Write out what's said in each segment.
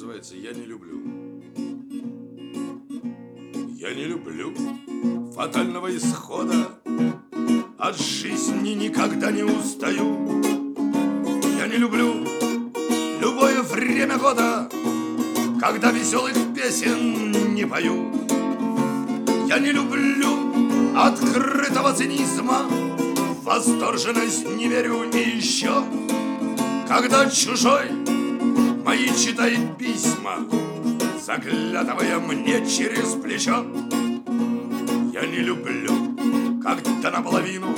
называется «Я не люблю». Я не люблю фатального исхода, от жизни никогда не устаю. Я не люблю любое время года, когда веселых песен не пою. Я не люблю открытого цинизма, в восторженность не верю и еще, когда чужой мои читает письма, заглядывая мне через плечо. Я не люблю, когда наполовину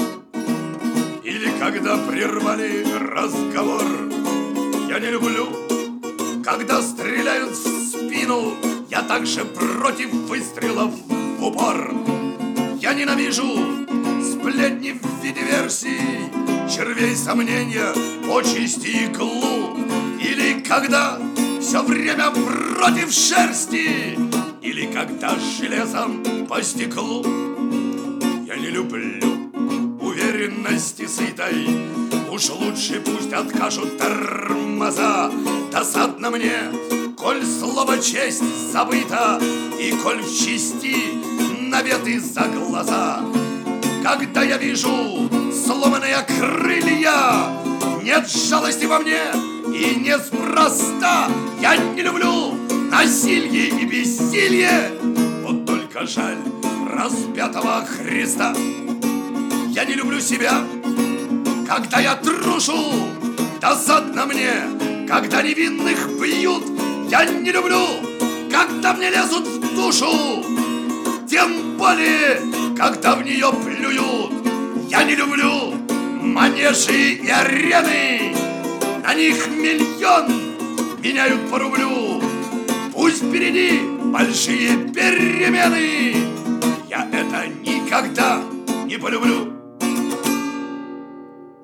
или когда прервали разговор. Я не люблю, когда стреляют в спину, я также против выстрелов в упор. Я ненавижу сплетни в виде версий, червей сомнения, почести и иглу. Или когда все время против шерсти, или когда железом по стеклу. Я не люблю уверенности сытой, уж лучше пусть откажут тормоза. Досадно мне, коль слово честь забыто, и коль в чести наветы за глаза. Когда я вижу сломанные крылья, нет жалости во мне и неспроста. Я не люблю насилие и бессилие, вот только жаль распятого Христа. Я не люблю себя, когда я трушу, досадно мне, когда невинных бьют. Я не люблю, когда мне лезут в душу, тем более, когда в нее плюют. Я не люблю манежи и арены, на них миллион меняют по рублю. Пусть впереди большие перемены, я это никогда не полюблю.